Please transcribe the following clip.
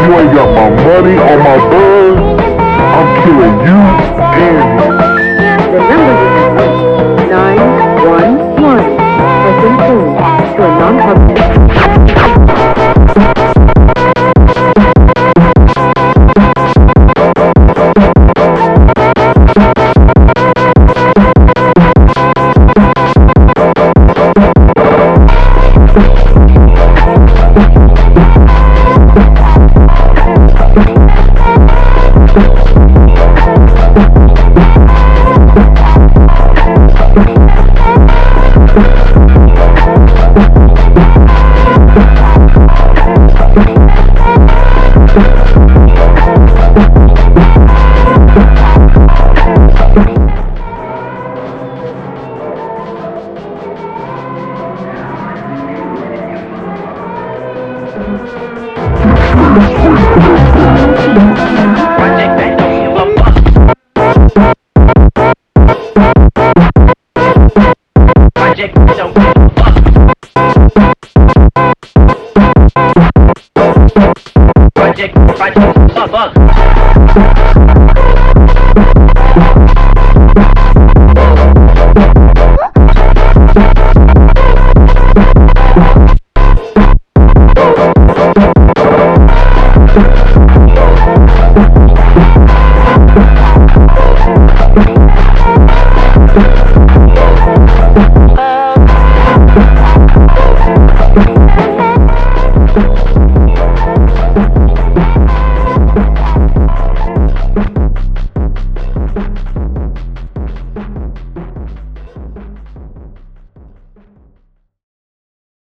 you ain't got my money or my buzz, I'm killing you and him. The number you have reached, 911, has been changed to a non-public. Project,